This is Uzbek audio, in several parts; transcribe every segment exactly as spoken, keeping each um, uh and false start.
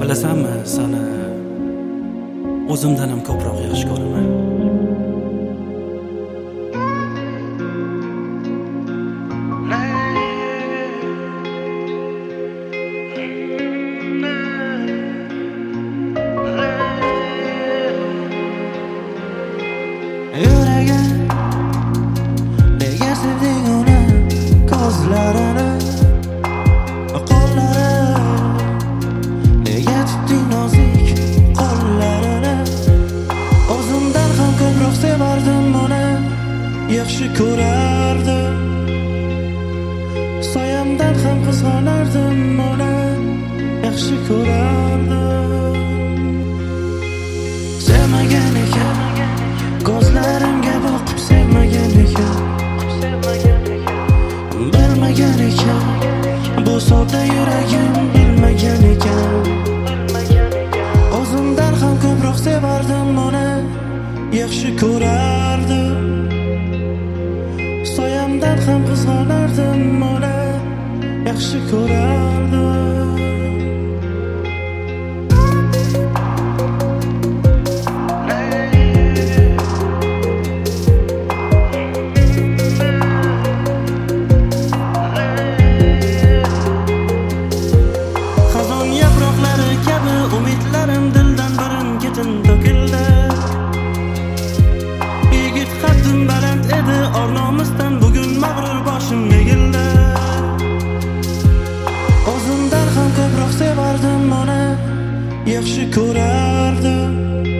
Bilasanmi, seni o'zimdan ham ko'proq yaxshi ko'raman. Yuragim nega sevding uni, ko'zlarini, qo'llari, nega tutding nozik qo'llarini? O'zimdan ham ko'proq sevardim uni, yaxshi ko'rardim. Soyamdan ham qizg'onardim uni, yaxshi ko'rardim. Sevmagan ekan, ko'zlarimga boqib sevmagan ekan, bilmagan ekan, bu sodda yuragim bilmagan ekan. O'zimdan ham ko'proq sevardim uni, yaxshi ko'rardim. Soyamdan ham qizg'onardim uni, yaxshi ko'rardim. Umidlarim dildan birin-ketin to'kildi. Yigit qaddim baland edi, or-nomusdan bugun mag'rur boshim egildi. O'zimdan ham ko'proq sevardim uni, yaxshi ko'rardim.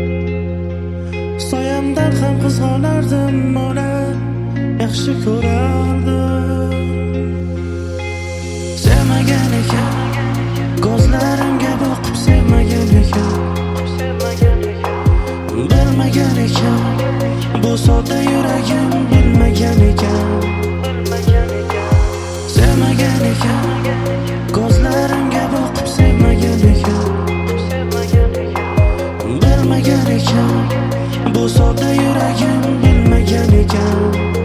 Soyamdan ham qizg'onardim uni, yaxshi ko'rardim. Sevmagan ekan, ko'zlarimga boqib sevmagan ekan, bilmagan ekan, bu sodda yuragim bilmagan ekan. Sevmagan ekan, ko'zlarimga boqib sevmagan ekan, bilmagan ekan, bu sodda yuragim bilmagan ekan.